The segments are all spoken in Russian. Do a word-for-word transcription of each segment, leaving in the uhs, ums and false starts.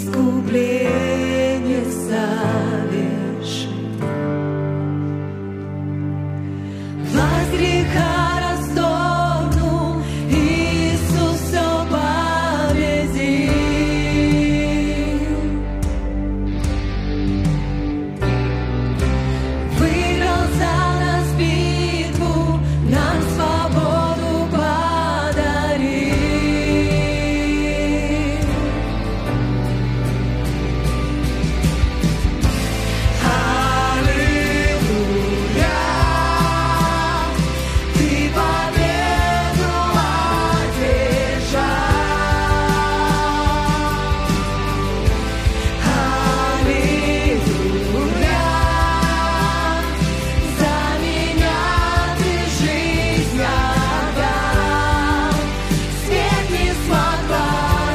искупление совершил. Власть греха расторгнул, Иисус все победил. Выиграл за нас битву, нам свободу подарил. Аллилуйя, Ты победу одержал. Аллилуйя, за меня Ты жизнь отдал, смерть не смогла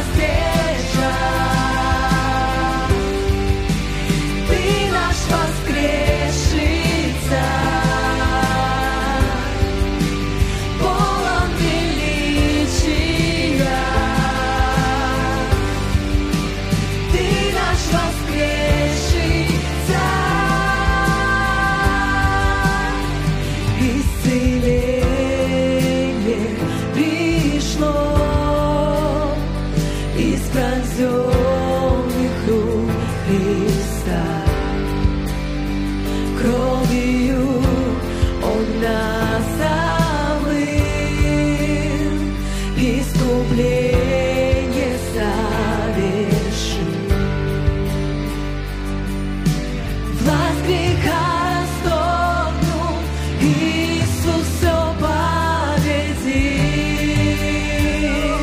сдержать. Ты наш воскресший Царь, полон величия. Ты наш воскресший Царь, исцеление пришло из пронзенных рук Христа. Кровью Он нас омыл, искупление совершил. Власть греха расторгнул, Иисус все победил.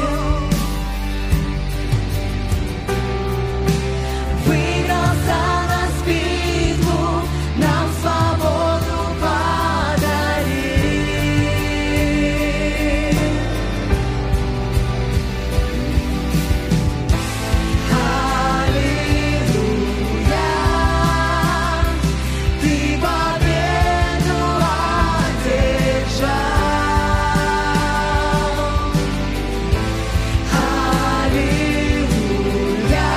Выиграл за нас битву, нам свободу подарил. Аллилуйя, Ты победу одержал. Аллилуйя,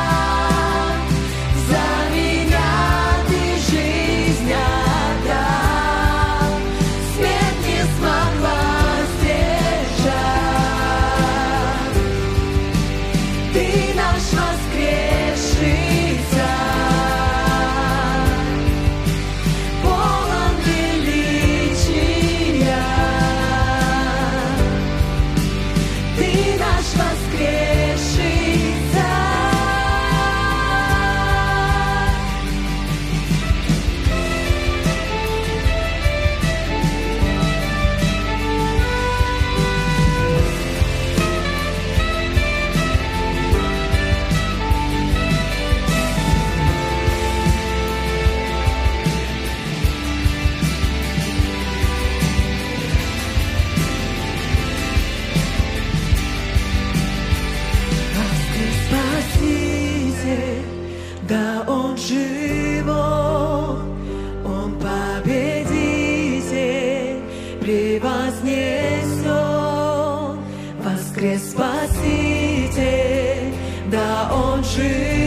за меня Ты жизнь отдал, смерть не смогла сдержать. Ты наш воскресший Царь, полон величия. Ты наш воскресший Царь. Спаситель, да Он живой, Он победитель, превознесен. Воскрес Спаситель, да Он живой.